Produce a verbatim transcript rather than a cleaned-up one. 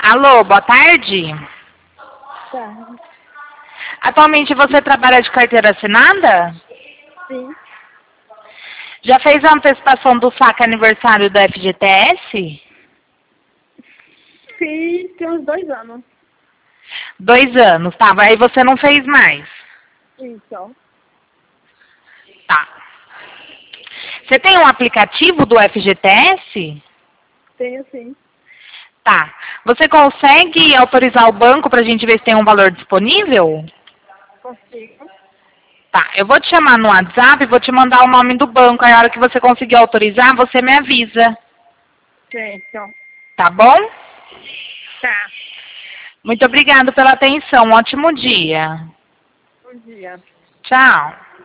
Alô, boa tarde. Tá. Atualmente você trabalha de carteira assinada? Sim. Já fez a antecipação do saque aniversário da F G T S? Fiz tem uns dois anos. Dois anos, tá. Aí você não fez mais. Isso. Tá. Você tem um aplicativo do F G T S? Tenho sim. Tá. Você consegue autorizar o banco pra gente ver se tem um valor disponível? Consigo. Tá. Eu vou te chamar no WhatsApp e vou te mandar o nome do banco. Aí a hora que você conseguir autorizar, você me avisa. Certo. Tá bom? Tá. Muito obrigada pela atenção. Um ótimo dia. Bom dia. Tchau.